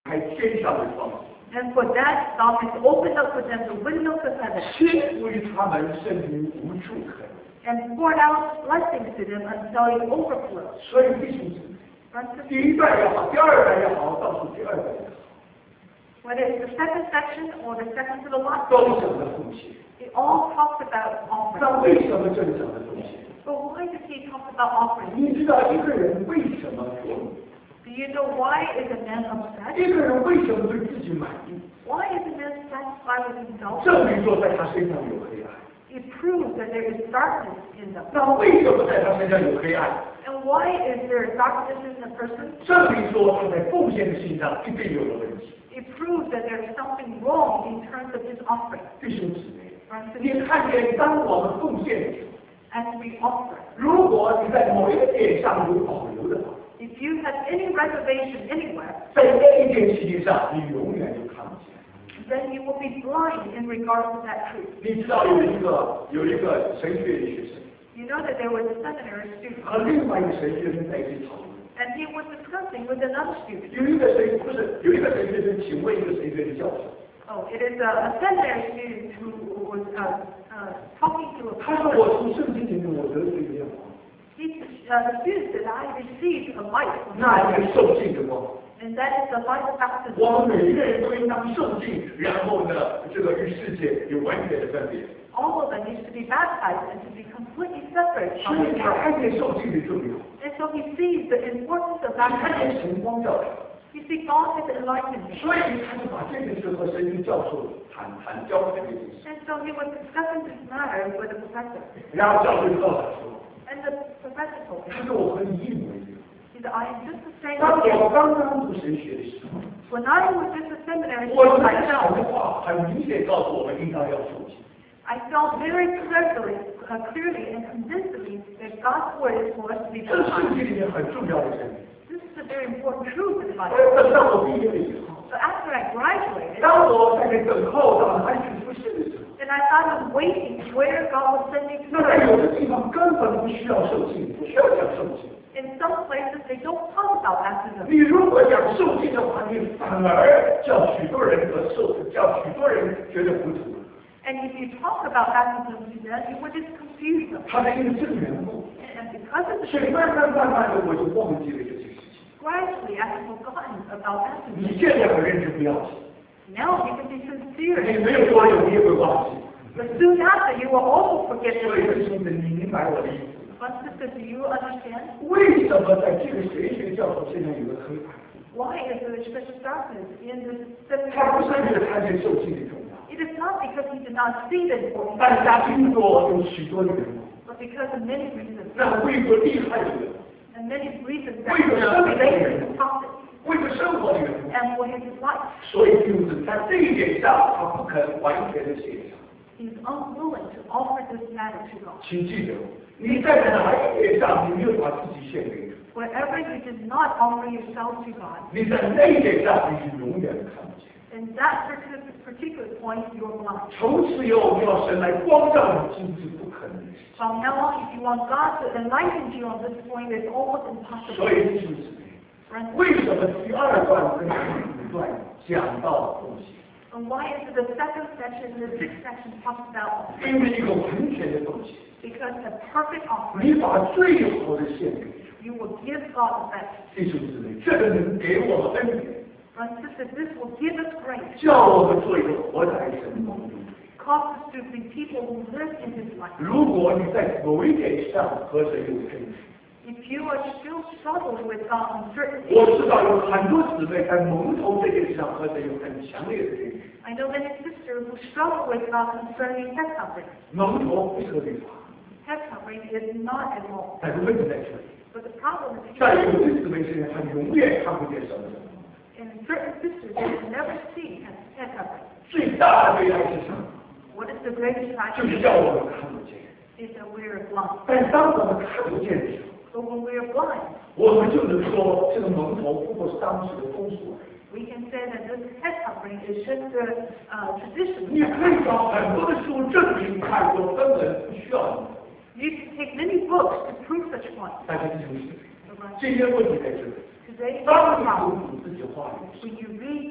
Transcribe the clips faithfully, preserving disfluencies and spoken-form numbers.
开天上的窗。 And for that, God has opened up for them the windows of heaven. 赐福于他们，甚至无处可容。 And poured out blessings to them until it overflowed. 所以弟兄姊妹，第一段也好，第二段也好，倒数第二段也好。 Whether it's the second section or the second to the last, 都讲了奉献。 it all talks about offering. 那为什么这里讲的奉献？ But why does he talk about offering? 你知道一个人为什么说？ Do you know why is a man upset? 一个人为什么对自己满意？ Why is a man satisfied with himself? 证明说在他身上有黑暗。 It proves that there is darkness in them. 那为什么在他身上有黑暗？ And why is there darkness in the person? 证明说他在奉献的心上一定有了问题。 It proves that there is something wrong in terms of his offering. 弟兄姊妹， Brothers and 你 sisters, 看见当我们奉献的时候， as we offer, 如果你在某一个点上有保留的话， if you have any reservation anywhere, 在那一件事情上你永远就看不见。 then you will be blind in regards to that truth. 你知道有一个有一个神学的学生 You know that there was a seminary student, 和另外一个神学生在一起讨论。 and he was discussing with another student. 有一个神不是有一个神学生，请问一个神学的教授， Oh, it is a, a seminary student who was uh, uh, talking to a 他说 professor. 我从圣经里面我得罪一样光， He, uh, the student said, I received a light from 那 God, 一个受尽的光。 and that is the light of baptism. 我们每一个人都应当受尽，然后呢，这个与世界有完全的分别。 All of them needs to be baptized and to be completely separate 所 from 以 the 他 world. 看见受尽的重要， And so he sees the importance of 他看 baptism. 见晨光照他， You see, God has enlightened him. 所以他就把这件事和神学教授谈谈交谈这件事。 And so he was discussing this matter with the professor. 然后教授就告诉他说 And the professor told：“ 他 him, 说我和你一模一样。 he said, I am just the same 当 as you. 我刚刚读神学的时候， When I was just a seminary 我 student 在讲 myself, 的话很明显告诉我们应当要受尽。 I felt very clearly, uh, clearly and convincingly that God's word is for us to be 这是圣 baptized. 经里面很重要的真理。 This is a very important truth in life. 而当我毕业了以后， So after I graduated, 当我在那等候到安全出现的时候， and I thought of waiting where God would send me to 那在 serve. 有的地方根本不需要受尽，不需要讲受尽。 In some places, they don't talk about baptism. 你如果讲受尽的话，你反而叫许多人得受，叫许多人觉得糊涂。 And if you talk about baptism to them, you would just confuse them. 他是因为这个缘故， And because of 所以 this, 慢慢慢慢的我就忘记了这件事情。 gradually I have forgotten about 你 baptism. 现在很认真，不要紧。 Now you can be 你 sincere. 没有多久，你也会忘记。 But soon after, you will also forget 所以 this. 弟兄们，你明白我的意思？ But sister, do you understand? 为什么在这个神学教授身上有个黑暗？ Why is there such darkness in this 他不是 seminary? 为了看见受尽的重要， It is not because he did not see the importance, 但是他听说有许多的人， but because of many reasons. 那为着厉害的人， And many reasons that 为了生活的 relate to 人 the prophet 为着生活的人， and for his life. 所以就是在这一点上，他不肯完全的献上。 He is unwilling to offer this matter to God. 请记得，你在哪一点上，你没有把自己献给主， Wherever you did not offer yourself to God, 你在那一点上，你是永远看不见。 in that particular particular point, you're blind. 从此以后，要神来光照你，几乎不可能的事情。 From now on, if you want God to enlighten you on this point, it's almost 所 impossible. 以弟兄姊妹， Friends, 为什么第二段跟第五段讲到奉献？ and why is it the second section and the sixth section talks about? 因为一个完全的奉献， Because a perfect offering, 你把最好的献给主。 you will give God the best. 弟兄姊妹，这个能给我们恩典， Friends, sisters, this will give us grace, 叫我们做一个活在神梦中。 cause us to be people who live in His life. 如果你在某一点上和神有分歧， If you are still struggling with God on certain 我 issues, 知道有很多姊妹在蒙头这件事上和神有很强烈的分歧。 I know many sisters who struggle with God concerning head covering. 蒙头不是个律法， Head covering is not a law. 但是问题在这里， But the problem is 在有的姊妹身上，她永远看不见神的。 in certain sisters they will never see head covering. 最大的悲哀是什么？ What is the greatest 就 tragedy? 是叫我们看不见。 Is that we are blind. 但当我们看不见的时候， But when we are blind, 我们就能说这个蒙头不过是当时的风俗而已。 we can say that this head covering is just a uh, tradition. 你可以找很多的书证明看过根本不需要蒙头， You can take many books to prove such point. 但是这就是 But 这些问题在这里。 today, 当你读自己话语， when you read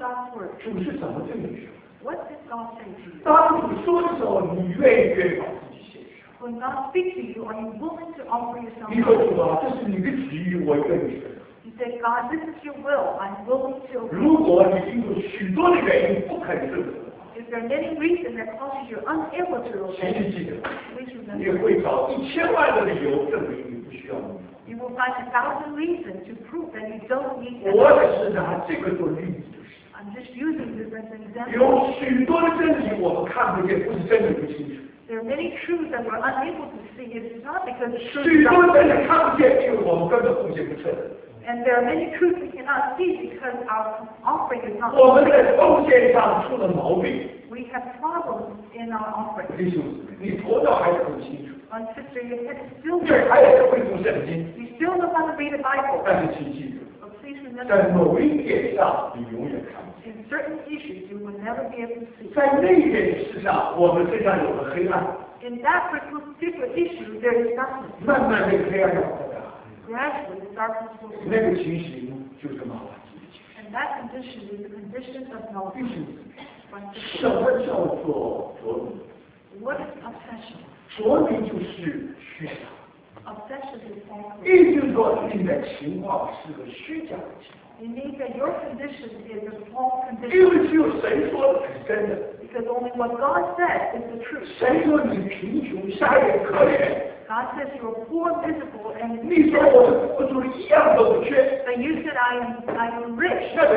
God's word? 主是怎么对你说？ What did God say to you? 当主说的时候，你愿意愿意把自己献上？ When God speaks to you, are you willing to offer yourself? 你说主啊，这是你的旨意，我愿意顺服。 You say, God, this is your will. I'm willing to obey. 如果你因为许多的原因不肯顺服的话， If there are many reasons that causes you unable to 请 obey, 你记得， please 你 remember, 会找一千万个理由证明你不需要你。 you will find a thousand reasons to prove that you don't need 我 them. 只是拿这个做例子，就是 I'm just using this as an example. 有许多的真理我们看不见，不是真理不清楚。 There are many truths that we're unable to see. It's not because the truth 许 is 多 not 真理看不见，因为我们根本奉献不出来。 And there are many truths we cannot see because our offering is not 我们 complete. 在奉献上出了毛病。 We have problems in our offering. 弟兄姊妹，你头脑还是很清楚， My sister, your head is still 你 there. 还是会读圣经， You still know how to read the Bible. 但是请记住， But please remember, 在某一点上你永远看不见。 in certain issues you will never be able to see. 在那一件事上，我们身上有了黑暗， In that particular issue, there is darkness. 慢慢那个黑暗要扩大， Gradually, the darkness will 那 grow. 个情形就是马拉基的情形。 And that condition is the condition of 弟 knowledge. 兄姊妹， My 什 sister, 么叫做着迷？ what is obsession? 着迷就是虚假， Obsession is falsehood. 意思是说你的情况是个虚假的情况， It means that your condition is a false 因 condition 为只有神说的是真的。 because only what God said is the truth. 神说你贫穷、瞎眼、可怜， God says you are poor, miserable, and 你说我的付出一样都不缺， but you said I am I am rich. I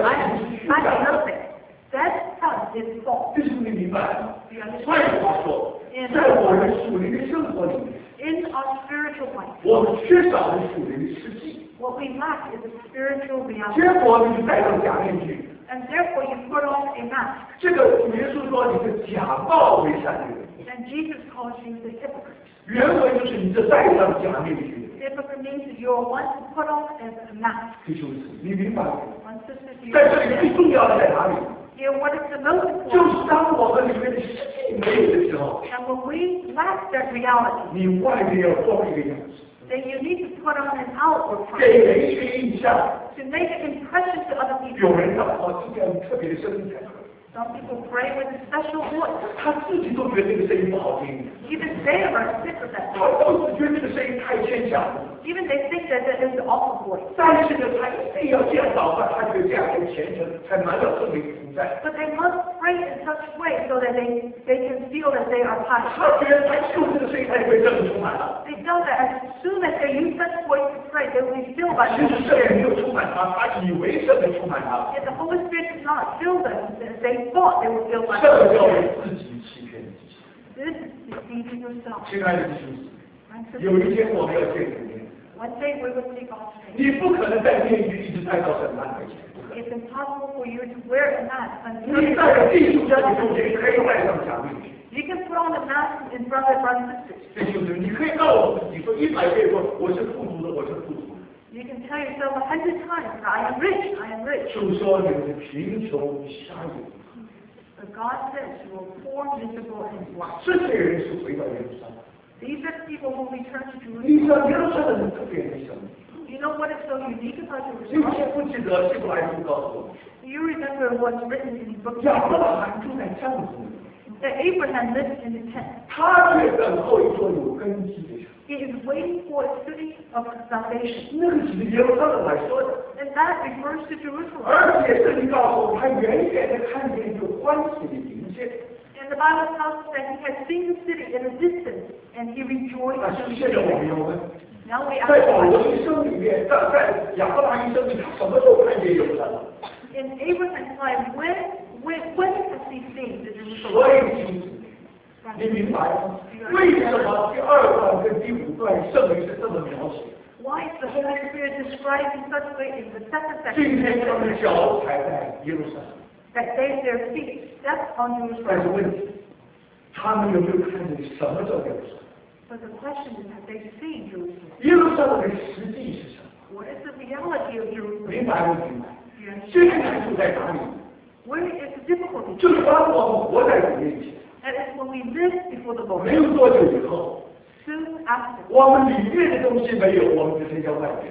I have nothing. That part is false. 这是你明白吗？ You 换句 understand? 话说，在我们属灵的生活里面， In our spiritual life, 我们缺少了属灵的实际， what we lack is a spiritual reality. 结果你就戴上假面具。 And therefore you put on a mask. 这个主耶稣说你是假冒为善的人， And Jesus calls you the hypocrite. 原文就是你这戴上假面具。 Hypocrite means that you are one to put on as a mask. 弟兄姊妹，你明白吗？ One sister, do you 在这里最 understand? 重要的在哪里？ Here, what is the most 就 important? 是当我们里面的实际没有的时候， And when we lack that reality, 你外面要装一个样子， then you need to put on an outward 给 front 人一个印象。 to make an impression to other 有 people. 人祷告是这样特别的声音才可以， Some people pray with a special voice. 他自己都觉得这个声音不好听， Even they are sick of that 他 voice. 都是觉得这个声音太牵强了。 Even they think that that is the awful voice. 但是呢，他一定要这样祷告，他觉得这样才虔诚，才满了圣灵同在。 But they must pray in such a way so that they, they can feel that they are pious. 他觉得他用这个声音，他就被圣灵充满了。 They know that as soon as they use such voice to pray, they will be filled by 其 the 实 Holy 圣灵没 Spirit. 有充满他，他以为圣灵充满他， If the Holy Spirit did not fill them, then they thought they were filled by 这 the 个 Holy 叫 Spirit. 为自己欺骗自己。 This is deceiving yourself. 亲爱的弟兄姊 My 妹，有 sister, 一天我们要见主面， one day we will see God's face. 你不可能戴面具一直戴到审判台前。 It's impossible for you to wear a mask until 你 you 在地主家里中间可以戴上假面具。 You can put on a mask in front of brothers and sisters. 弟兄姊妹，你可以告诉自己说一百遍说我是富足的，我是富足的。 You can tell yourself a hundred times, I am rich, I am rich. 就说你们是贫穷瞎眼， But God says you are poor, miserable, and blind. 这些人是回到耶路撒冷。 These are people who return to 你 Jerusalem. 知道耶路撒冷特别的什么？ You know what is so unique about 你 Jerusalem? 记不记得希伯来书告诉我们， Do you remember what's written in the book of 亚伯 Hebrews? 拉罕住在帐篷里， That Abraham lived in the tent. 他却等候一座有根基的城。 He is waiting for a city of foundation. 那个是耶路撒冷来说的， And that refers to Jerusalem. 而且圣经告诉我们，他远远的看见一个欢喜的迎接。 And the Bible tells us that he had seen the city in a distance and he rejoiced 但 to 是 see 现在我们 it. 要问， Now we ask 在保 the 罗 question, 一生里面，在在亚伯拉罕一生里，他什么时候看见耶路撒冷？ in Abraham's life, when, when, when has he seen the 所 Jerusalem? 以弟兄姊妹，你明白吗？为什么第二段跟第五段圣灵是这么描写？ Why is the Holy Spirit described in such a way in the second 今 section 天他们的脚踩在耶路撒冷， that they, their feet step on 但是 Jerusalem? 问题，他们有没有看见什么叫耶路撒冷？ But the question is, have they seen Jerusalem? 耶路撒冷的实际是什么？ What is the reality of 明 Jerusalem? 白不明白？ Do you understand? 最难处在哪里？ Where is the difficulty? 就是当我们活在主面前， That is when we live before the 没 Lord. 有多久以后， Soon after, 我们里面的东西没有，我们只剩下外面。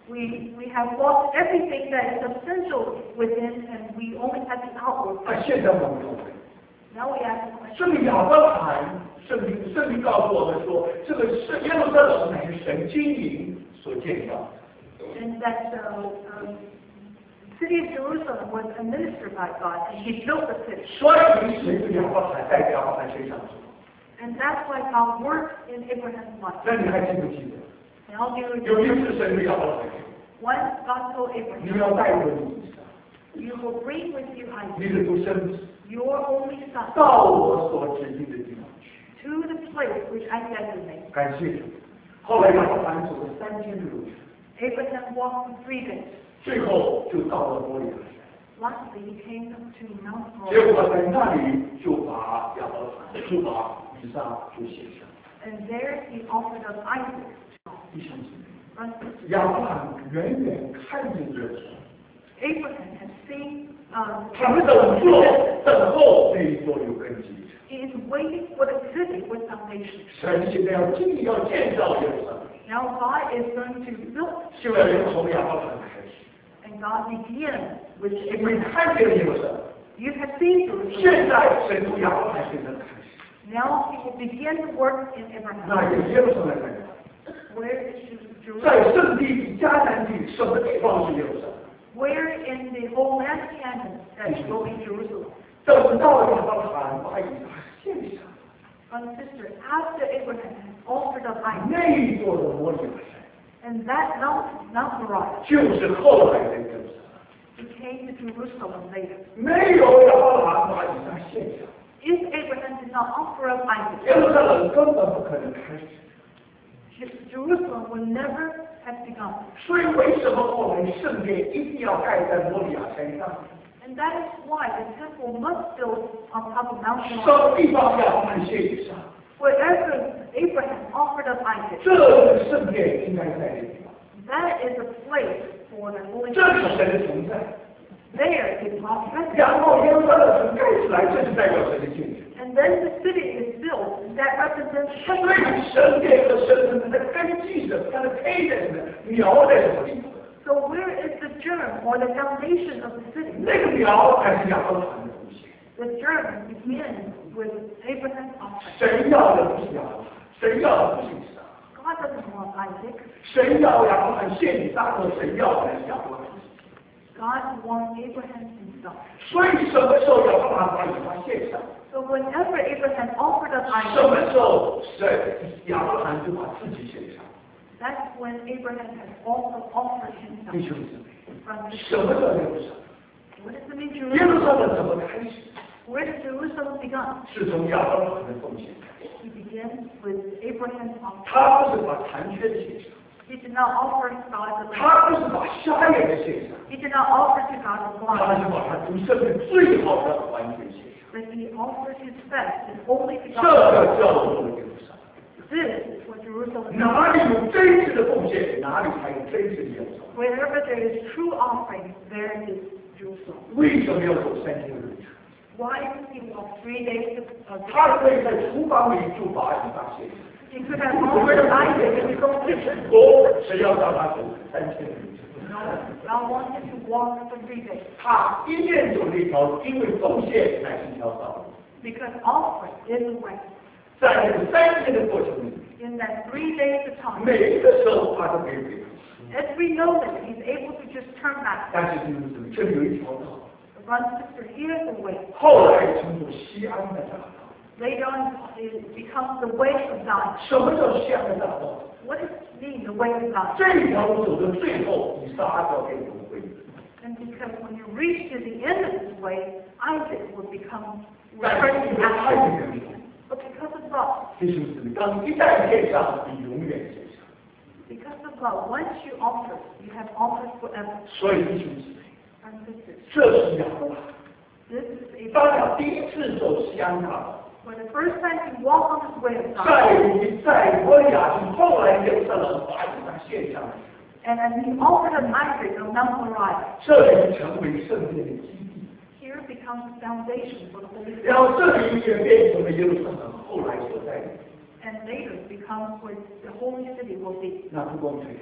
We, we have lost everything that is essential within, and we only have the outward. 那现在我们要问， Now we ask the question. 圣经亚伯拉罕，圣经圣经告诉我们说，这个是耶路撒冷乃是神经营所建造的。 And that the um, city of Jerusalem was administered by God, and He built the city. 所以神对亚伯拉罕在亚伯拉罕身上做。 And that's why God worked in Abraham's life. 那你还记不记得？ And I'll do it 有一 again. 次神对亚伯拉罕说， Once God told 你 Abraham, 要带着你的， you will bring with you 你 Isaac, 的独生子， your only son, 到我所指定的地方去。 to the place which I designate. 感谢主。后来亚伯拉罕走了三天的路程， Abraham walked for three days. 最后就到了摩利亚山。 Lastly, he came to Mount 结 Moriah. 果在那里就把亚伯拉罕就把以撒就写上。 And there he offered up Isaac. 弟兄姊妹， Brothers and sisters, 亚伯拉罕远远看见这事， Abraham had seen, um, 他们等候等候那一座有根基。 he is waiting for the city with foundation. 神现在要尽力要建造耶路撒冷， Now God is going to build 神 Jerusalem, 从亚伯拉罕开始， and God begins with 因为 Abraham. 看见了耶路撒冷， You have seen Jerusalem. 现在神从亚伯拉罕身上开始， Now he will begin to work in 那 Abraham. 有耶路撒冷在哪？ Where is Jerusalem? 在圣地迦南地什么地方是耶路撒冷？ Where in the whole land of Canaan that will be Jerusalem? 等到亚伯拉罕把以撒献上， Brothers and sisters, after Abraham has offered up Isaac, 那一座的摩利亚山， and that mountain, Mount Moriah, 就是后来的耶路撒冷。 became to Jerusalem later. 没有亚伯拉罕把以撒献上， If Abraham did not offer up 耶 Isaac, 路撒冷根本不可能开始。 Jerusalem would never have begun. 所以为什么后来圣殿一定要盖在摩利亚山上？ And that is why the temple must build on top of Mount 什 Moriah. 么地方要按献以撒？ Wherever Abraham offered up Isaac, 这个圣殿应该在那地方， that is a place for the Holy 这是 Spirit. 神的存在。 There is God's presence. 然后耶路撒冷城盖起来，这是代表神的建制。 And then the city is built, and that represents 所 heaven. 以神殿和神城的根基是它的胚在什么？苗在什么地方？ So where is the germ or the foundation of the city? 那个苗还是亚伯拉罕的东西。 The germ begins with Abraham's offering. 神要的不是亚伯拉罕，神要的不是以撒， God doesn't want Isaac. 神要亚伯拉罕献以撒和神要的是亚伯拉罕。 God wants Abraham himself. 所以什么时候亚伯拉罕把以撒献上？ So whenever Abraham offered up 什么 Isaac, 时候神亚伯拉罕就把自己献上？ that's when Abraham has also offered 弟 himself. 兄姊妹， From the 什么叫耶路撒冷？ What does it mean 耶路 Jerusalem? 撒冷怎么开始？ Where did Jerusalem begun? 是从亚伯拉罕的奉献开始。 It begins with Abraham's offering. 他不是把残缺的献上， He did not offer God the land. 他不是把瞎眼的献上， He did not offer to God the 他 blind. 是把他独生的最好的完全献上。 But he offered his best, his only 这 begotten. 个叫做耶路撒冷。 This is what Jerusalem is. 哪里有真实的奉献，哪里才有真实的耶路撒冷。 Wherever there is true offering, there is Jerusalem. 为什么要走三天的路程？ Why did he walk three days of 他可以在厨房里就把以撒献上。 He could have offered Isaac in his own kitchen. 我谁要让他走三天的路程？ No, God wants him to walk for three days. 他一面走那条，因为奉献乃是一条道路。 Because offering is the way. 在这个三天的过程里， In that three days of time, 每一个时候他都可以回头。 every moment he's able to just turn back. 但是就是什么？这里有一条道， The brother and sister, here's the way. 后来称作西安的大道。 Later on, it becomes the way of God. 什么叫西安的大道？ What does it mean, the way of God? 这条路走到最后，以撒要变成灰。 And because when you reach to the end of this way, Isaac will become 但是 returning 因 to 为太 ashes. 远了， But because of love, 弟兄姊妹，当一旦献上，你永远献上。 because of love, once you offer, you have offered forever. 所以弟兄姊妹， And sisters, 这是亚伯拉罕。 this is 当 Abraham. 他第一次走西安大道， For the first time he walked on his way of God, 在在摩利亚城，后来耶路撒冷把以撒献上来， and as he offered up Isaac on Mount Moriah, 这里成为圣殿的基地。 here becomes the foundation for the Holy 然 Spirit. 后这里也变成了耶路撒冷后来所在的。 And later it becomes where the holy city will be. 那不光这样，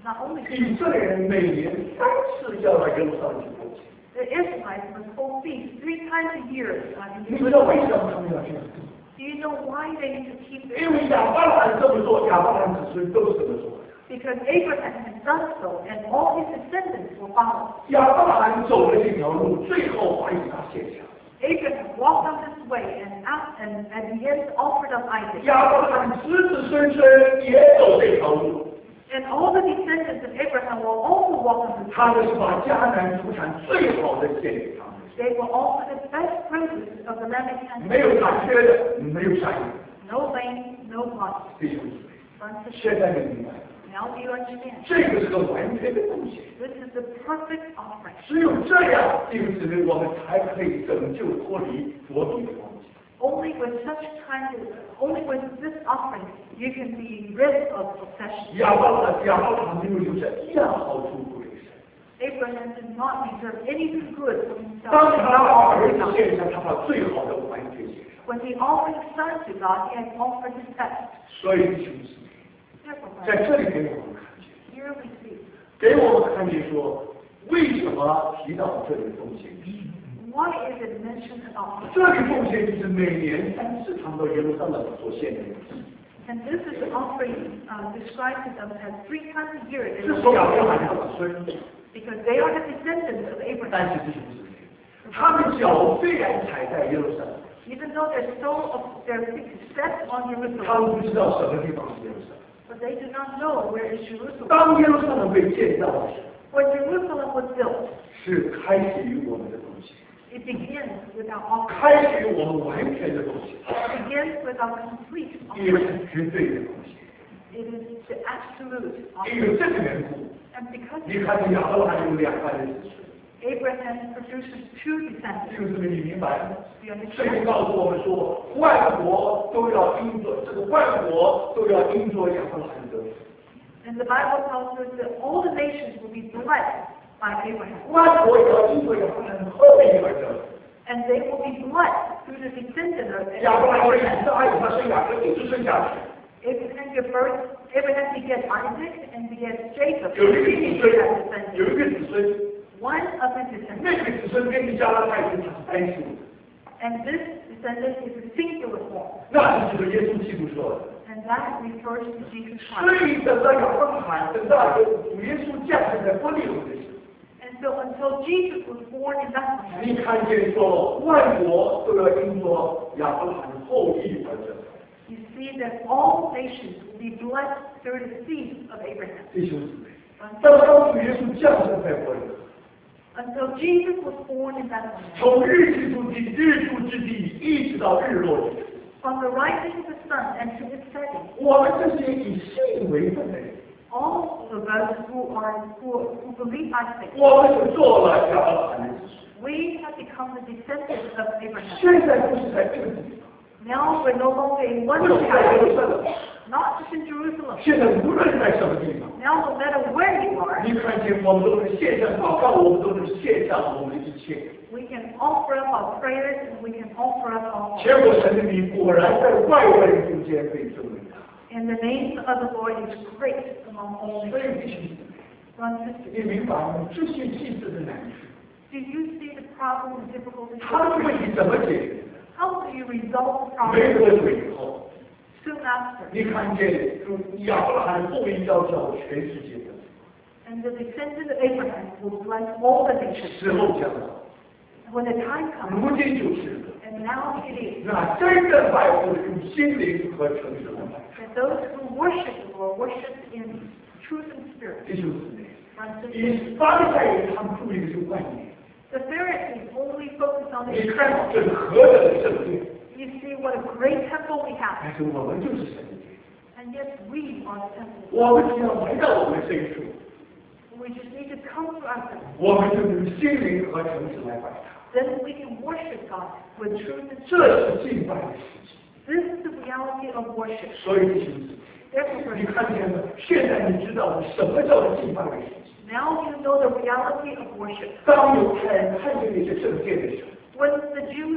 Not only 以色列人每年三次要到耶路撒冷去过节。 the Israelites must hold feasts three times a year. Uh, in 你知道为什 Jerusalem. 么他们要这样做？ Do you know why they need to keep 因 it? 为亚伯拉罕这么做，亚伯拉罕子孙都是这么做的。 Because Abraham has done so, and all his descendants will follow. 亚伯拉罕走了这条路，最后把以撒献下。 Abraham walked on this way, and out, and at the end offered up Isaac. 亚伯拉罕子子孙孙也走这条路， And all the descendants of Abraham will also walk on this 他们是 way. 把迦南出产最好的献给他们， They will offer the best produce of the land of Canaan. 没有残缺的，没有善意。 No lame, no blood. 弟兄姊妹， Brothers and 现 sisters, 在你明白， now do you understand? 这个是个完全的贡献。 This is the perfect offering. 只有这样，弟兄姊妹，我们才可以拯救脱离夺命的光景。 Only with such kind of, only with this offering, you can be rid of obsession. 亚伯拉亚伯拉罕没有留下一样好处不给神。 Abraham did not reserve anything good for himself. 当他把儿子献上，他把最好的完全献上。 When he offered his son to God, he had offered his best. 所以弟兄姊妹， Therefore, 在这里给我们看见， here we see 给我们看见说，为什么提到这里奉献祭？ why is it mentioned about 这里奉献就是每年三次常到耶路撒冷所献的祭。 And this is the offering uh, described to them as three times a year. 这是亚伯拉罕的子孙， Because they are the descendants of 但 Abraham. 是弟兄姊妹，他们脚虽然踩在耶路撒冷， Even though their soul of their feet is set on 他 Jerusalem, 们不知道什么地方是耶路撒冷。 but they do not know where is Jerusalem. 当耶路撒冷被建造的时候， When Jerusalem was built, 是开始于我们的东西， it begins with our offering. 开始于我们完全的东西， It begins with our complete 也 offering. 是绝对的东西。 It is the absolute 因 offering. 为这个缘故， And because 你看见亚伯拉罕有两代的子孙， Abraham produces two 弟 descendants, 兄姊妹，你明白吗？ you 圣经 understand? 告诉我们说，万国都要因着这个万国都要因着亚伯拉罕得福。 And the Bible tells us that all the nations will be blessed by Abraham. 万国也要因着亚伯拉罕后裔而得福。 And they will be blessed through the descendant of 亚伯拉罕以 Abraham. 撒，以撒生雅各，一直生下去。 Abraham gave birth, Abraham begat Isaac and begat Jacob. 有一个 He 子 had 孙，有 descendants. 一个子孙， One of his 那 descendants. 个子孙跟你加拉太人他是单数的， And this descendant is a singular form. 那是指着耶稣基督说的。 And that refers to Jesus 所 Christ. 以等到亚伯拉罕，等到主耶稣降生在伯利恒的时候， And so until Jesus was born in Bethlehem, 你看见说万国都要因着亚伯拉罕后裔而得福。 you see that all nations will be blessed through the seed of Abraham. 弟兄姊妹，当当主耶稣降生在伯利恒， Until Jesus was born in Bethlehem, 从日出之地、日出之地一直到日落之地， from the rising of the sun and to its setting, 我们这些以信为本的人， all of us who are who, who believe by faith, 我们就做了亚伯拉罕的子孙。 we have become the descendants of Abraham. 现在不是在这个地方， Now we're no longer in 不 one 是在耶路撒 town, 冷， not just in Jerusalem. 现在无论在什么地方。 Now no matter where you are, 你看见我们都是献上祷告，我们都是献上我们的一切。 we can offer up our prayers and we can offer up our 结果神的名果然在外外人中间被尊为大。 And the name of the Lord is great among all 所 nations. 以弟兄姊妹， Brothers and sisters, 你明白吗？这些祭祀的难处， do you see the problem and difficulties? 他的问题怎么解决？ How do you resolve the 没 problem 多久以后， soon after? 你看见亚伯拉罕后裔要叫全世界的 And the descendant of Abraham will bless all the nations. 时候将到， When the time comes, 如今就是了。 and now it is, 那真正拜父用心灵和诚实来拜。 that those who worship the Lord worship in truth and spirit. 弟兄姊妹， Brothers and sisters, 以法利赛人他们注意的是万年。 the Pharisees only focus on 你 the 看 external. 这是何等的圣殿， You see what a great temple we have, 但是我们就是神的殿。 and yet we are the temple. 我们只要来到我们深处， We just need to come to our temple. 我们就用心灵和诚实来拜他。 Then we can worship God with truth and 这 spirit. 是敬拜的事情。 This is the reality of worship. 所以弟兄姊妹， Therefore, 你看见了？现在你知道什么叫做敬拜的事情。 now you know the reality of worship. 当犹太人看见那些圣殿的时候， When the Jews see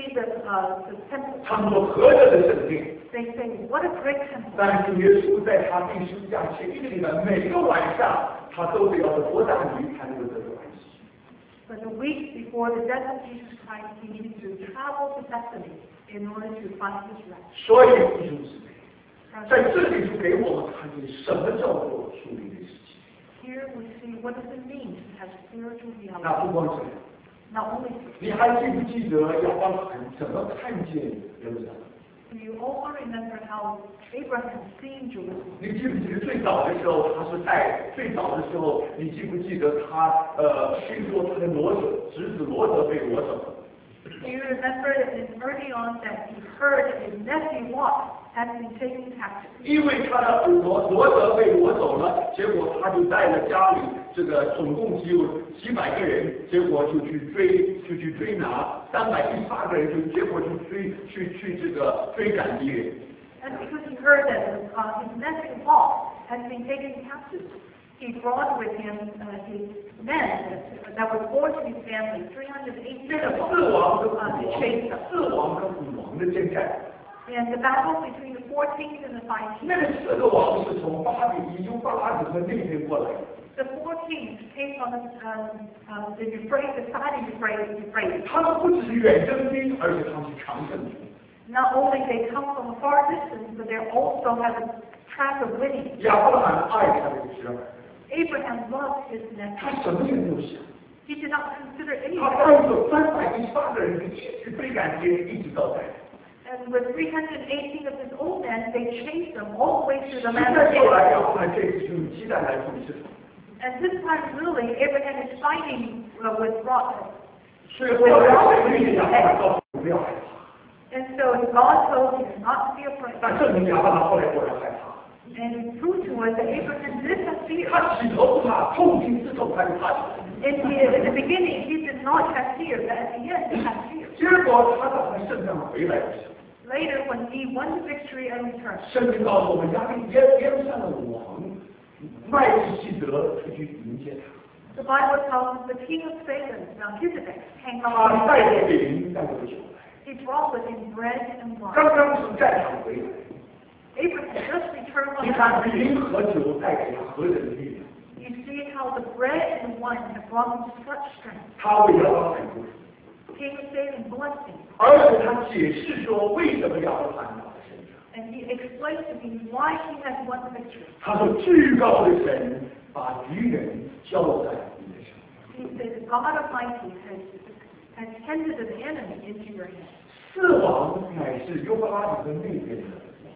see the uh, the temple. 他们说何等的圣殿。 They say, what a great temple. 但是耶稣在他定十字架前一个礼拜，每个晚上他都得要多大鱼才能够得到安息。 But the week before the death of Jesus Christ, he needed to travel to Bethany in order to find his rest. 所以弟兄姊妹，在这里就给我们看见什么叫做属灵的世界。 Here we see what does it mean to have spiritual 那不 reality. 光这样， Not only 你还记不记得亚伯拉罕怎么看见耶路撒冷？ do you also remember how Abraham seen Jerusalem? 你记不记得最早的时候，他是带最早的时候，你记不记得他呃听说他的罗德侄子罗德被掳走了？ Do you remember that in early on that he heard that his nephew Lot had been taken captive? 因为他的罗罗德被掳走了，结果他就带了家里这个总共只有几百个人，结果就去追就去追拿三百一十八个人，就结果去追去去这个追赶敌人。 And because he heard that uh, his nephew Lot had been taken captive, he brought with him uh, his men that were born to his family, three hundred eighty 这个 people, 四王跟 uh, 五 to 王， chase them. 四王跟五王的征战， And the battle between the four kings and the five 那 kings, 个四个王是从巴比以巴拉子和那边过来的。 the four kings came from um, uh, the Euphrates, the side of Euphrates, Euphrates. 他们不只是远征军，而且他们是强胜军。 Not only they come from a far distance, but they also have a track of winning. 亚伯拉罕爱他的侄儿， Abraham loved his 他 nephew. 什么也没有想， He did not consider 他 anything. 带着三百一十八个人一直追赶敌人，一直到在。 And with three hundred eighteen of his own men, they chased them all the way to the 现 land 在 of 后来 Canaan. 亚伯拉罕这次就用鸡蛋来处理事情， And this time, really, Abraham is fighting uh, with rock. 所以后来所以亚伯拉罕告诉我不要害怕。 And so God told him not to be afraid. 但证明亚伯拉罕后来果然害怕。 And it proved to us that Abraham did have fear. 他起头不怕，痛定思痛，他就怕起来。 In the, in the beginning, he did not have fear, but at the end, he had fear. 结果他到他圣上回来的时候， Later, when he won the victory and returned, 圣经告诉我们，亚历耶耶路撒冷王麦基希德出去迎接他， the Bible tells us the king of Salem, Melchizedek, came 他 along. 带着饼，带着酒来， He brought with him bread and 刚 wine. 刚从战场回来。 Abraham just returned from 你 the 看 battle. 饼和酒带给他何等的力量！ You see how the bread and wine have brought him such strength. 他为亚伯拉罕祝福， King of Salem blessed him. 而且他解释说为什么亚伯拉罕拿到身上。 And he explained to me why he had won the victory. 他说：“至高的神把敌人交在你的手。 He said, God Almighty has, has handed an enemy into your hand. 四王乃是优巴拉底的那边的，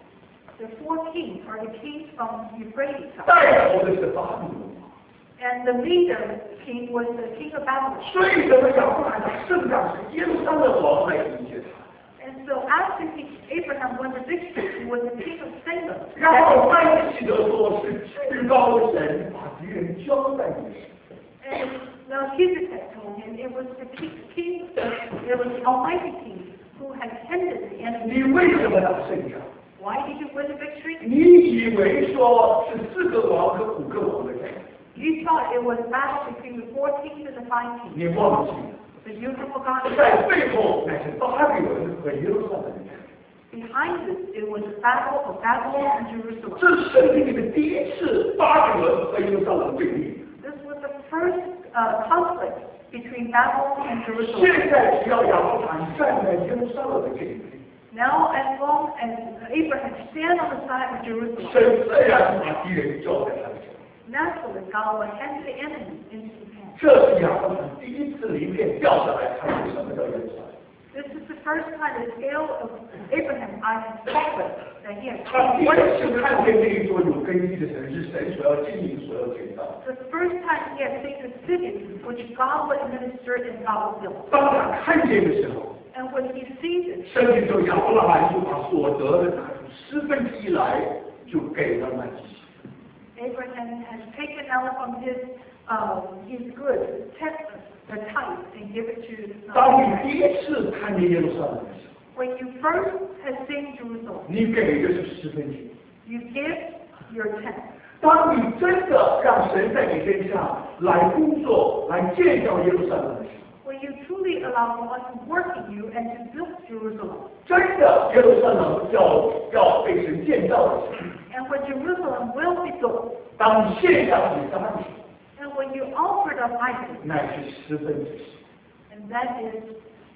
The four kings are the kings from Euphrates side. 带头的是巴比伦王。 And the leader king was the king of Babylon. 所以什么亚伯拉罕圣上是耶路撒冷王来迎接他。 And so after he, Abraham won the victory, he was the king of Salem. 然后麦基洗德说是至高的神把敌人交在你手。 And Melchizedek told him it was the king, king it was the Almighty King who had handed the enemy. 你为什么打胜仗？ Why did you win the victory? 你以为说是四个王和五个王的战争？ You thought it was a battle between the four kings and the five kings. 你忘记了， But you forgot. 在背后乃是巴比伦和耶路撒冷的战争。 Behind this, it was a battle of Babylon and Jerusalem. 这是圣经里面第一次巴比伦和耶路撒冷对立。 This was the first uh, conflict between Babylon and 现 Jerusalem. 在只要亚伯拉罕站在耶路撒冷的这一边， Now, as long as Abraham stand on the side of Jerusalem, 神自然把敌人交在他的手。 naturally God will hand the enemy into his hand. 这是亚伯拉罕第一次鳞片掉下来，看出什么叫耶路撒冷。 This is the first time the scale of Abraham's eyes has fallen that he has 他第 seen 一 what is 次 Jerusalem. 看见那一座有根基的城市，神所要经营、所要建造。 The first time he has seen the city which God will administer and God will build. 当他看见的时候， And when he sees it, 圣经说亚伯拉罕就把所得的拿出十分之一来，就给了麦基洗德。 Abraham has taken out from his um, his goods, tenth, the tithe, and give it to. 当 Uh, 你第一次看见耶路撒冷的时候， when you first have seen Jerusalem, 你给的是十分之一。 you give your tenth. 当你真的让神在你身上来工作、来建造耶路撒冷的时候， When you truly allow God to work in you and to build Jerusalem. 真的，耶路撒冷要要被神建造的时候， And when Jerusalem will be built, 当你献上你的爱， and when you offered up Isaac, 乃是十分之十。 and that is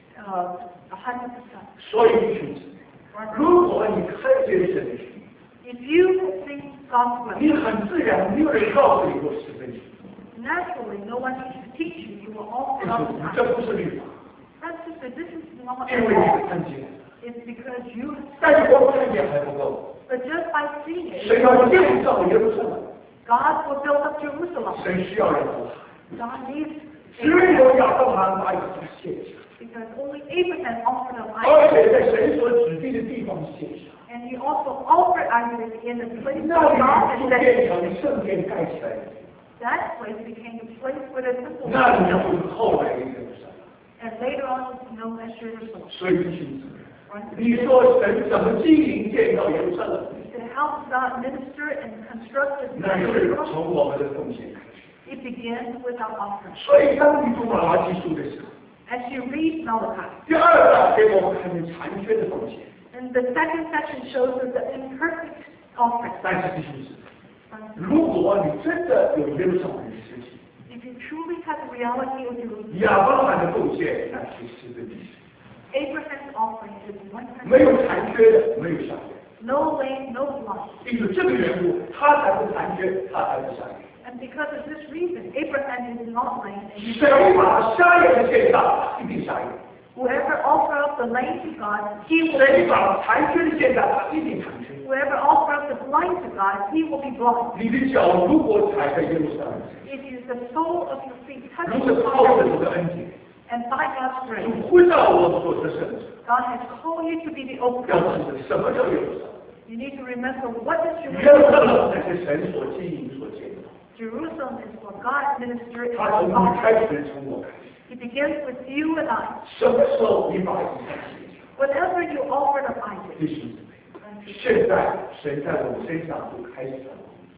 uh, a hundred percent. 所以弟兄姊妹，如果你看见神的心， If you think God's 你 will, 很自然，没有人告诉你过十分之一。 naturally, no one needs to teach you. You will offer up 这 Isaac. 不是律法， That's just that this is not 因为 at 你 all. 看见， It's because you, 但是光看见还不够， but just by seeing it, 神要建造耶路撒冷， God will build up Jerusalem. 神需要人和 God needs 只有亚当他把以撒献上， because only Abraham offered up 而 Isaac, 且在神所指定的地方献上， and he also offered Isaac in the place 那 of 里 God 就 and that, 变成圣殿盖起来的， that place became the place where the temple 那里 was 就是后来的耶路撒冷。 and later on it's known as Jerusalem. 所以弟兄姊妹，你说神怎么经营建造耶路撒冷？ To help God minister and construct the 那是 temple, 从我们的奉献开始。 it begins with our offering. 所以当你读马拉基书的时候， As you read Malachi, 第二个给我们看见残缺的奉献。 and the second section shows us the imperfect offering. 但是弟兄姊妹，如果你真的有耶路撒冷的实体， If you truly have the reality of Jerusalem, 亚伯拉罕的奉献那是十分之十， Abraham's offering is one 没有 hundred, 残缺的，没有下缺。 no lame, no blind. 因为这个缘故，他才不残缺，他才不下缺。 And because of this reason, Abraham is not lame, and he 谁把瞎眼的献上，他一定瞎眼； whoever offer up the lame to God, he will 谁 be 把残缺的献上，他一定残缺。 whoever offer up the blind to God, he will be blind. 你的脚如果踩在耶路撒冷， It is the sole of your feet 如 touching 果 the 靠着 ground, 主的恩典， and by God's 主 grace, 会让我们做这圣子。 God has called you to be the 要 overcomer. 记得什么叫耶路撒冷？ You need to remember what is 耶路撒 Jerusalem. 冷乃是神所经营所建造， Jerusalem is for God ministered 他从 and 你 God. 开始，从我开始。 It begins with you and I. 什么时候你把以撒献上？ Whenever you offered up Isaac, 弟兄姊妹，现在神在我们身上就开始了，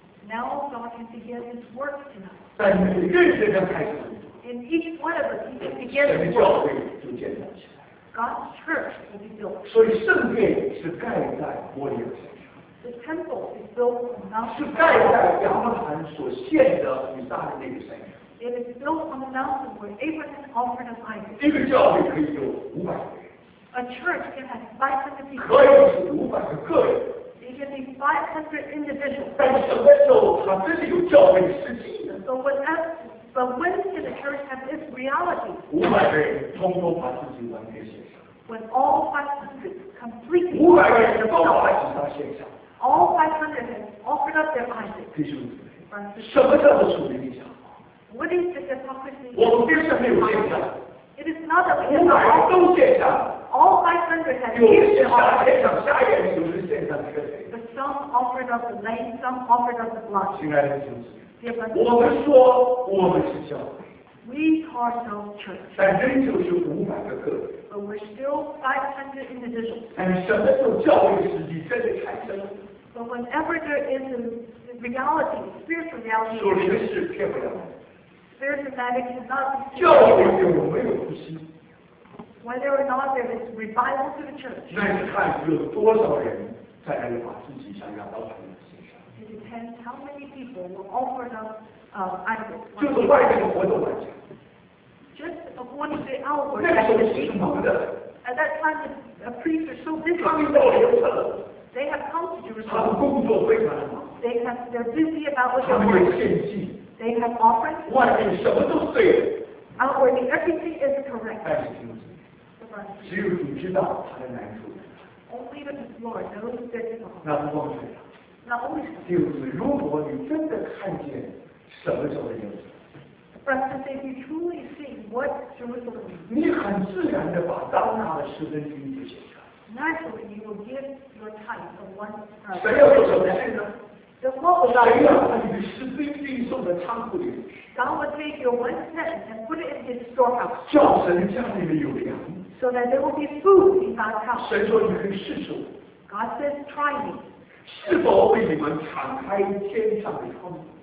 now God can begin His work in us. 在每个人身上开始了， In each one of us, He can 神 begin 的 His 教 work. 会就建造起来。 God's church will be built. 所以圣殿是盖在摩利亚山上， The temple is built on Mount 是盖 Sinai. 在亚伯拉罕所献的以撒的那个山上。 It is built on the mountain where Abraham offered up Isaac. 一个教会可以有五百个人， A church can have five hundred 可 people. 以是五百个个人。 It can be five hundred individuals. 但什么时候他真的有教会的实际呢？ So when that, but when can the church have this reality? 五百个人通通把自己完全献上， When all five hundred completely 五百个 offered 人都把 themselves. 以撒献上。 All five hundred have offered up their Isaac. 弟兄姊妹， Brothers 什么叫做属灵的想法？ What is the hypocrisy? 我们边上没有献上， It is not that we 五 have 百人 all, 都献上， all five hundred have 有的 given 是 their 下 offering. 献上下眼，有的献上缺谁？ But some offered up the lame, some offered up the blind. 亲爱的弟兄姊妹， Dear brothers, 我们说我们是教会， we call ourselves church, 但仍旧是五百个个人。 but we're still five hundred individuals. 但什么时候教会的实际真的产生了？ But whenever there is a reality, spiritual reality, 属灵的事骗不了我们。 spiritual reality cannot be 教会 seen. 有没有复兴， Whether or not there is revival to the church, 那是看有多少人在那里把自己像亚当一样献上。 it depends how many people will offer up uh, Isaac. 就是外面的活动来讲， Just according to the outward 那个时候是 activity. 忙的， At that time, the, the priests are so busy. 他们到耶路撒冷， They have come to 他们 Jerusalem. 工作非常的忙， They have, they're busy about what 他 they're 们有 working. 献祭， They have offerings. 外面什么都对了， Outwardly, everything is correct. 但是听着，只有主知道他的难处。 Only the Lord knows their difficulty. 那不光是， Not only 就是如果你真的看见什么叫做耶路撒冷， Brothers, if you truly see what Jerusalem is, 你很自然的把当纳的十分之一就写下来。 naturally you will give your tithe of one. Uh, 谁要做什么事呢？ the Lord will 谁要 not. 把你的十分之一送到仓库里去， God will take your one cent and put it in His storehouse, 叫神家里面有粮。 so that there will be food in God's house. 神说你可以试试我， God says, "Try me. 是否为你们敞开天上的窗，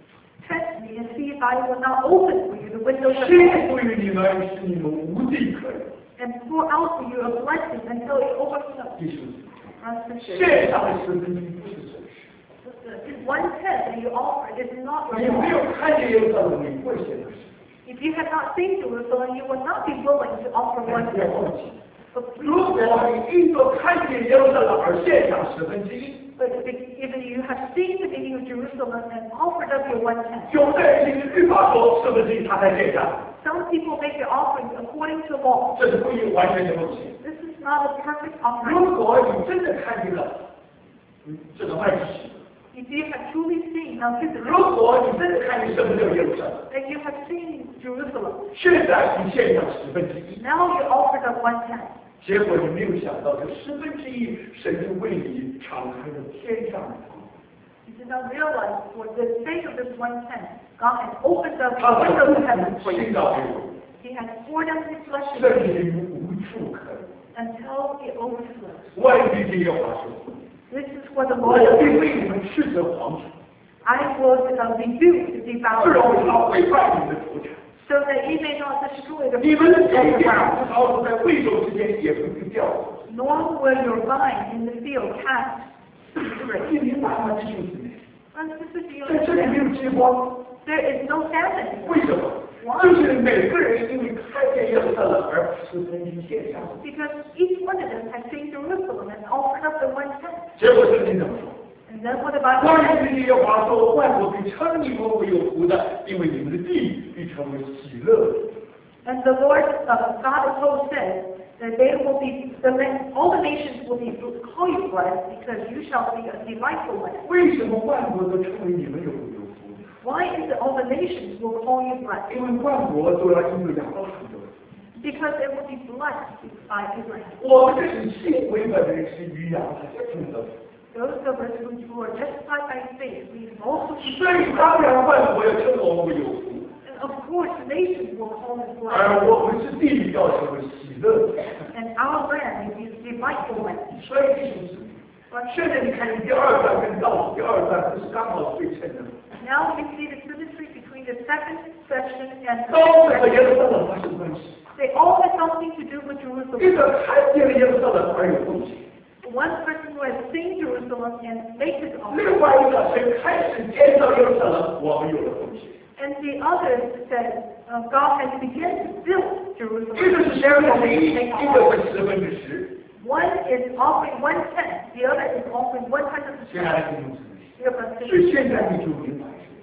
Test me and see if I will not open for you the windows of 赐 heaven 福于你们，使你们无地可容。 and pour out for you a blessing until it overflows. 弟兄， Brothers and sisters, 线上的十分之一不是真实。 this one tenth that you offer is not 你 your 没 own. 有看见耶路撒冷，你不会献上十。 If you have not seen Jerusalem, you will not be willing to offer 但 one 不要 tenth. 忘记， But 如 please, 果你因着看见耶路撒冷而献上十分之一， but if, if you have seen the meaning of Jerusalem and offered up your one tenth, 有的人因为律法说十分之一他才献上， some people make their offerings according to law. 这是不一完全的问题。 This is not a perfect offering. 如果你真的看见了，嗯，这个麦基洗德， If you have truly seen now this is 如果你真的看见什么叫耶路撒冷， and you have seen Jerusalem, 现在你献上十分之一， now you offered up one tenth. 结果你没有想到这十分之一，神就为你敞开了天上的窗。 You did not realize for the sake of this one tenth, God has opened up 他 the 把 windows of heaven for 倾 you. 倒给我， He has poured out His blessing 甚至于无处可容。 until it overflows. 万军之耶和华说 This is what the：“ 我 Lord 必 says. 为你们斥责蝗虫， I will uh, rebuke the 不 devourer 容他毁坏你们的土产。 so that He may not destroy the 你们的 fruit 地 of the 上 ground, 葡萄树在未收之间也不必掉落。 nor will your vine in the field cast fruit. 你明白吗，弟兄姊妹？ Brothers and sisters, do you 在这里 understand? 没有饥荒， There is no famine. 为什么？就是每个人因为看见耶路撒冷而十分之献上。 Because each one of them has seen Jerusalem and offered up the one tenth. 结果圣经怎么说？ And then what the Bible 万 says, 军之耶和华说：万国必称你们为有福的，因为你们的地必成为喜乐的。 and the Lord, uh, God of hosts says, that they will be, the land, all the nations will be call you blessed, because you shall be a delightful land. 为什么万国都称为你们有有福？ Why is it all the nations will call you blessed? 因为万国都要因为亚伯拉罕的。 Because it will be blessed by Abraham. 我们这以信为本的人是与亚伯拉罕同的， Those of us who who are justified by faith, we also be 所以当然万国要称我们为有福， And of course, the nations will call us 而 blessed. 我们是地要成为喜乐的。 And our land is delightful land. 所以弟兄姊妹，现在你看第二段跟倒数第二段不是刚好对称的吗？ Now you see the symmetry between the second section and the 都 third 和耶 section. 路撒冷发生关系。 They all have something to do with 一 Jerusalem. 个看见了耶路撒冷而有贡献， One person who has seen Jerusalem and made his own. 另外一个谁开始建造耶路撒冷，我们有了贡献。 And the other said, uh, God has begun to build Jerusalem. 一个是十 Therefore, 分之 we 一， take 一 all. 个是十分之十。 One is offering one tenth, the other is offering one hundred 亲爱 percent. 的弟兄姊妹， Dear brothers 所 and 以 sisters, 现在你就明白，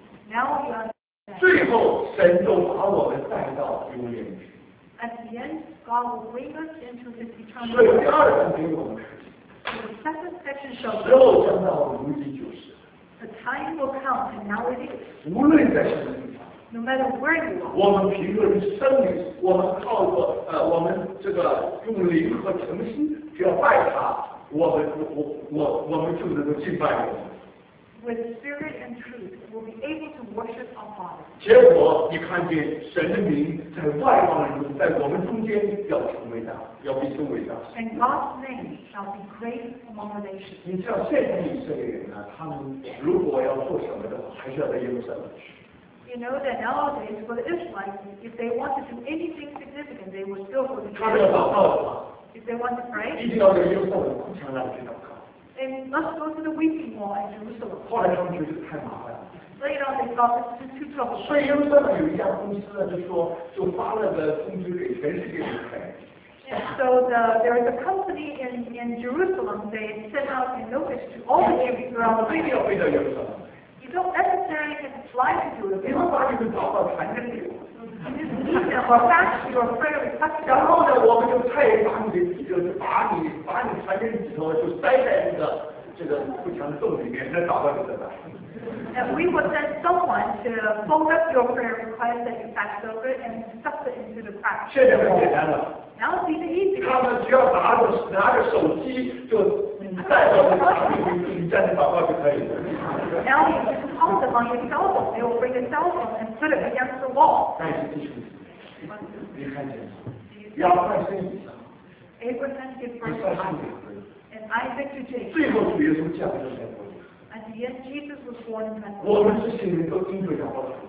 now you understand. 最后神就把我们带到永远去。 At the end, God will bring us into His eternal 所以第 life. 二段给我们看见， The second section shows 时候将到，如今就是， the time will come, and now it is. 无论在什么地方。 No matter where you are, 我们凭着生命，我们靠着呃，我们这个用灵和诚心，只要拜他，我们我我我们就能够敬拜我们。 with spirit and truth, will be able to worship our Father. 结果你看见神的名在外邦人中，在我们中间要成为大，要比称为大。 And God's name shall be great among the nations. 你知道现在以色列人呢，他们如果要做什么的话，还是要在耶路撒冷去。 You know that nowadays, for the Israelites, if they want to do anything significant, they will still go to 他们要 Jerusalem. 祷告的话， If they want to 一 pray, 定要在耶路撒冷哭墙那里去祷告。 they must go to the weeping wall in Jerusalem. 后来他们觉得太麻烦了。 Later on, they thought this is too troublesome. 所以耶路撒冷有一家公司呢，就说就发了个通知给全世界的人， And so the, there is a company in, in Jerusalem, they sent out a notice to all the Jews throughout the 不一定 region. 要飞到耶路撒冷， You don't necessarily have to fly to 你 Jerusalem. 们把你们祷告传真给我， Or fax your prayer request 然 down. 后呢，我们就派人把你的就是把你把你传真里头就塞在这个这个不墙的洞里面，再祷告给他们。 And we will send someone to fold up your prayer request that you faxed over and stuff it into the crack. 现在很简单了， Now it's even easier. 他们只要拿着拿着手机就带到这个墙里面，你站着祷告就可以了。 Now you just call them on your cell phone. They will bring a cell phone and put it against the wall. 但是弟兄姊妹，你看见亚伯拉罕以上， Abraham gave 以 birth 撒 to 是 Isaac, 两个人， and Isaac to Jacob. 最后主耶稣降生在国里。 At the end, Jesus was born in 我 Bethlehem. 们这些人都因着亚伯拉罕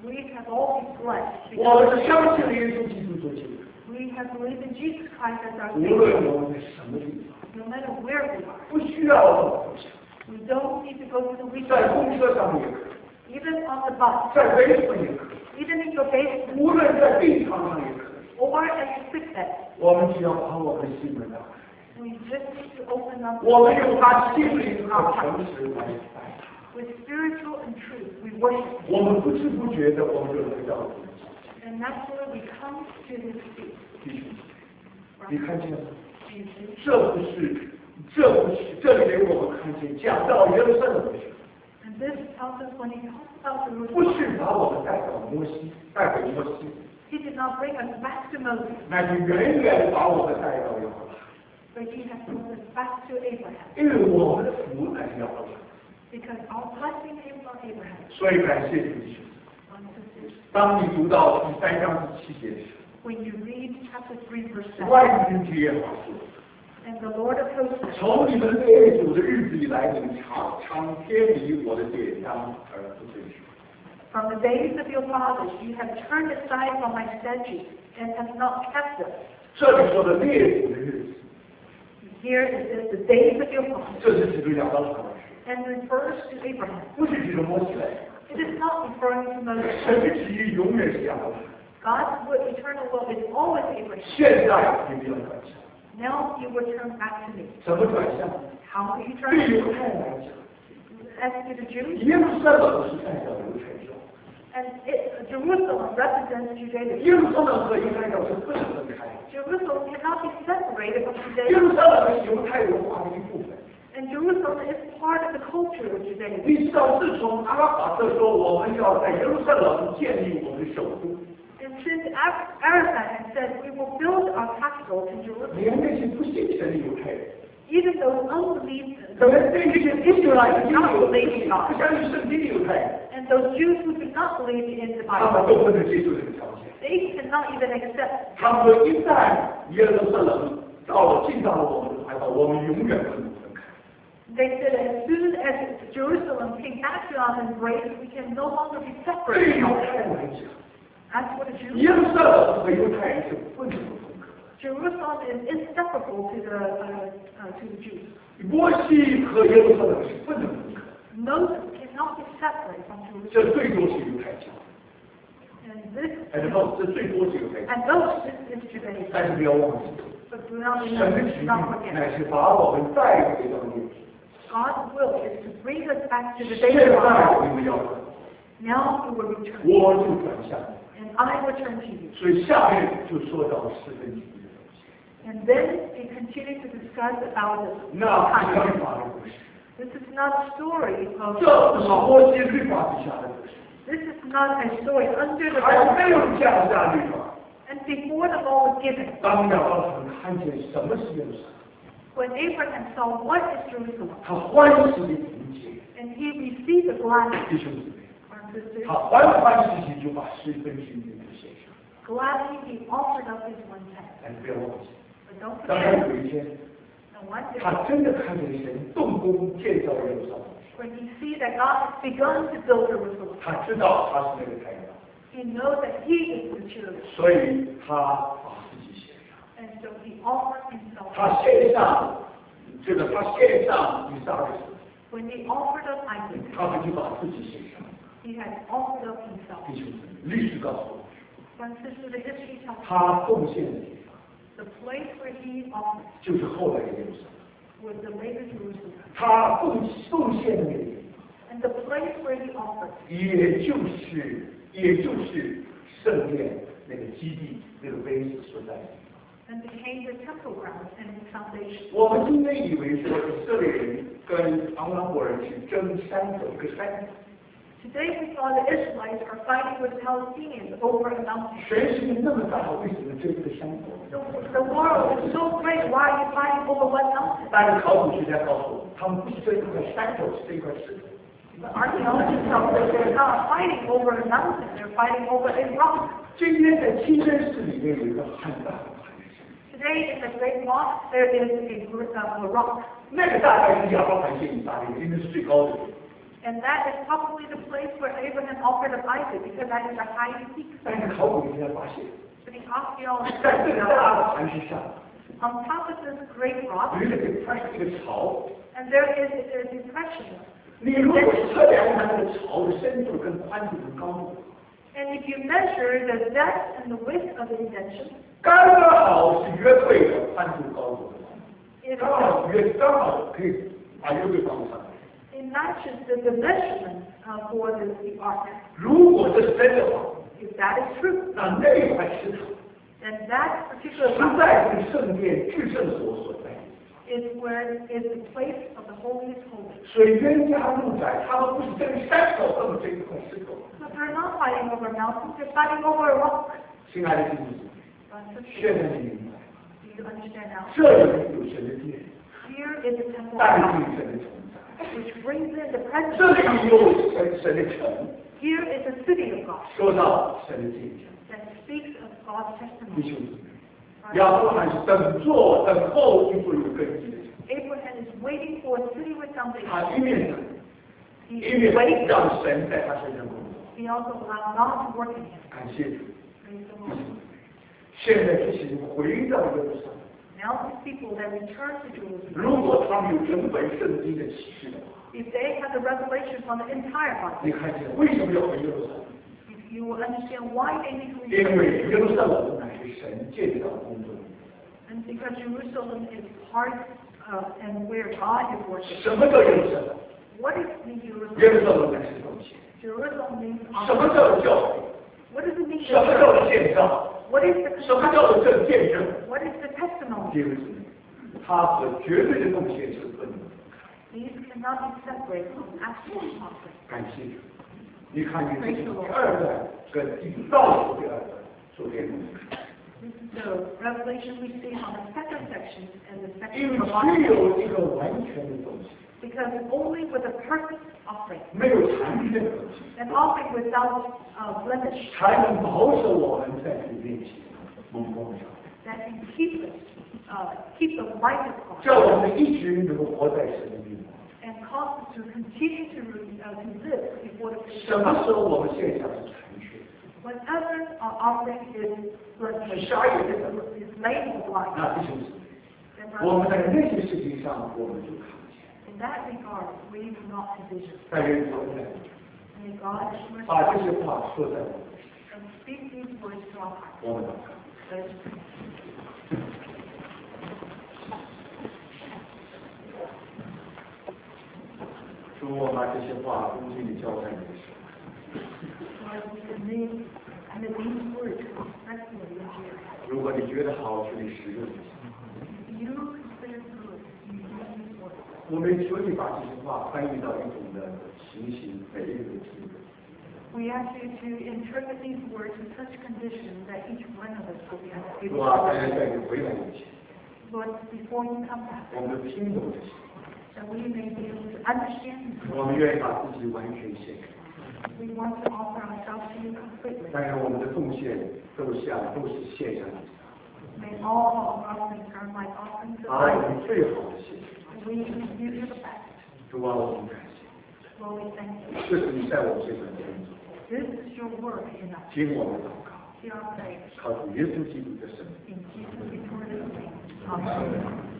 We have all been blessed 我们 because 是相信了耶稣基督做救主， we have believed in Jesus Christ as our 无 Savior. 论我们在什么地方， No matter where we are, 不需要到国家， we don't need to go to the 在 weekend. 公车上面也可以， Even on the bus, 在飞机也可以， even in your basement, 无论在病床上也可以。 or at your sick bed, 我们只要把我们的心门打开， we just need to open up 我们用他心灵和诚实来拜他。 with spiritual and truth. We worship Him. 我们不知不觉的，我们就来到了主的脚前。 And naturally we come to His feet. 弟兄，你看见了？ Do you see? 这不是，这不是，这里面我们看见讲到耶路撒冷的时候， And this tells us when He talks about 不 Jerusalem, 是把我们带到摩西，带回摩西， He did not bring us back to Moses, 乃是远远把我们带到亚伯拉罕， but He has brought us back to Abraham. 因为我们的福乃是亚伯拉罕。 Because our blessing came from Abraham. 所以感谢主弟兄。 Brothers and sisters, 当你读到第三章第七节的时 when you read chapter three, verse 候， seven, 万军之耶和华说。 and the Lord of hosts said, 从你们列祖的日子以来，你们常常偏离我的典章而不遵守。 From the days of your fathers, you have turned aside from my statutes and have not kept them. 这里说的列祖的日子， Here it says the days of your fathers, 这是指着亚当来说， and refers to Abraham. 不是指着摩西来说。 It is not referring to Moses. 神的旨意永远是亚当。 God's will, eternal will is always Abraham. 现在你们要转向， Now you will turn back to me. 怎么转向？ How will you 对 turn? 犹太人来讲， As to the Jews, 耶路撒冷是代表犹太教， and it, Jerusalem represents Judaism. 耶路撒冷和犹太教是不能分开的。 Jerusalem cannot be separated from 耶 Judaism, 路撒冷是犹太文化的一部分。 and Jerusalem is part of the culture of Judaism. 你知道，自从阿拉法特说我们要在耶路撒冷建立我们的首都， And since Ar- Arafat had said we will build our capital in Jerusalem, 连那些不信神的犹太人， even those unbelievers, 可能对这些 Israelites 不不 believe in God, 相信圣经的犹太人， and those Jews who do not believe in the 他们 Bible, 都不能接受这个条件。 they cannot even accept. 他们说，一旦耶路撒冷到了进到了我们的怀抱，我们永远不能分开。 They said as soon as Jerusalem came back to our embrace, we can no longer be 对 separated. 犹太人来讲， As for the Jews, 耶路撒冷和犹太人是不能分割。 Jerusalem is inseparable to the uh, uh, to the Jews. 摩西和耶路撒冷是不能分割， Moses cannot be separated from Jerusalem. 这最多是犹太教， And this 哎，不，这最多是犹太教。 and those this is Judaism. 但是不要忘记， But do not 神的 remember, 旨 do 意 not forget. 乃是把我们带回到耶路。 God's will is to bring us back to the 现 days of 在 our 你们要转， Now you will return, 我就转向。 and I will turn to you. 所以下面就说到四分之一的东西， And then we continue to discuss about this. 那不是律法的故事， This is not a story of 这不是摩西律法底下的故事， this is not a story under the 还 law. 没有降下律法。 And before the law was given, 当亚当他们看见什么是耶路撒冷， when Abraham saw what is Jerusalem, 他欢喜的迎接 and he received the gladness, 弟兄姊妹， our sisters, 他欢欢喜喜就把十分之一的献上。 gladly he offered up his one tenth. 但是不要忘记， But don't 当然 forget, 有一天， and one day, 他真的看见神动工建造耶路撒冷， when he see that God has begun to build Jerusalem, 他知道他是那个太阳， he knows that he is the church, 所以他把自己献上。 and so he offered himself. 他献上这个，他献上以撒的时候， When he offered up Isaac, 他不就把自己献上？ he had offered up himself. 弟兄姊妹，历史告诉我们， But sister, the history tells us 他奉献的地方 the place where he offered 就是后来的耶路撒冷。 was the later Jerusalem. 他奉奉献的那个地方， And the place where he offered 也就是也就是圣殿那个基地那个碑所所在的地方。 and became the temple ground and its foundation. 我们今天以为说以色列人跟阿拉伯人去争山头一个山， Today we saw the Israelites are fighting with Palestinians over a mountain. 全世界那么大，为什么争这个山头？ The, the world is so great, why are you fighting over one mountain? 但是考古学家告诉我，他们不是争一块山头，是这一块石头。 The archaeologists tell us they're not fighting over a mountain, they're fighting over a rock. 今天在清真寺里面有一个很大的磐石， Today in the Great Mosque there is a, gr- uh, a rock. 那个大概是亚伯罕线以撒的，因为是最高的。 And that is probably the place where Abraham offered up Isaac, because that is a high peak. 但是考古学家发现， But the archaeologists 在这个 know 大的磐石上， on top of this great rock, 有一个 depression 这个槽。 and there is a depression. 你如果测量它这个槽的深度跟宽度跟高度， And if you measure the depth and the width of the indention, 刚刚好是约柜的宽度高度， it, 刚好约刚好可以把约柜放上来。 it matches the, the measurement uh, for the, the ark. 如果这是真的话， If that is true, 那那一块石头 then that 实 particular rock 在是圣殿至圣所所在。 is where is the place of the holiest holy. 所以冤家路窄，他们不是这个山头，他们这一块石头。 So they're not fighting over mountains, they're fighting over a rock. 亲爱的弟兄姊妹， But 现在你明白， do you understand now? 这里有神的殿， Here is the temple of 带 God, 进神的同在。 which brings in the presence 这 of 里 God. 有神神的城， Here is the city of God 说到神的见证。 that speaks of God's 弟 testimony. 兄姊妹，亚伯拉罕是等做等候去做一个根基的。 Abraham is waiting for a city with 他 foundation. 一面等， He 一面 is waiting. 让神在他身上工作。 He also allowed God to work in him. 感谢主。 Praise the Lord. 现在这些人回到耶路撒冷， Now these people that return to Jerusalem, 如果他们有整本圣经的启示的话， if they have the revelation from the entire 你 Bible, 看见为什么要回耶路撒冷？ if you will understand why they need to 因 return. 为耶路撒冷乃是神建造工作的地。 And because Jerusalem is part uh, and where God is working. 什么叫耶路撒冷？ What is the 耶 Jerusalem? 路撒冷乃是东西。 Jerusalem means 什么 honor. 叫教会？ What does it mean 什么 to 叫 church? 做建造？ What is the 什么叫做正见证？ What is the testimony? 弟兄姊妹，他和绝对的贡献是分的。 These cannot be separated from absolute conflict. 感谢主，你看见这是第二段跟第倒数第二段所给我们的。 This is the revelation we see on the second section and the 因 section 为 of 只 honor. 有一个完全的东西， Because only with a perfect offering, 没有残缺的东西， an offering without uh, blemish, 才能保守我们在主面前蒙光照， that can keep us, uh, keep the light of God, 叫我们一直能够活在神的面前。 and cause us to continue to, uh, to live before the face 什 of 么 God. 时候我们现象是残缺？ Whenever our offering is blemish, 杀也是什么？ is laden with light, 那弟兄姊妹， then 我们 brothers, 在那些事情上我们就看不见。 in that regard, we do not envision. 但愿主来 May God assure 把 us 这些话说在我们身上， and speak these words to our hearts. 我们祷告。 Let us pray. 主，我把这些话恭敬地交在你的手。 Lord, we commit, commit these words respectfully into your hands. 如果你觉得好，求你使用。 If you consider good, you use these words. 我们求你把这些话翻译到一种的情形，每一个人听的。 We ask you to interpret these words in such condition that each one of us will be 主 able 啊，大家 to 在你回来以前， Lord, before you come back, 我们听懂这些， that we may be able to understand these 我们愿意把自己完全献给你。 We want to offer ourselves to you completely. 但是我们的奉献都向都是献向你， May all of our offerings are like offerings of 把我 life. 们最好的献给 And we can give you the best. 你。主啊，我们感谢， Lord, we thank you. 这是你在我们这份工作， This is your work in us. 听我们祷告， Hear our prayers. 靠主耶稣基督的圣名。 In Jesus' victorious name. Amen.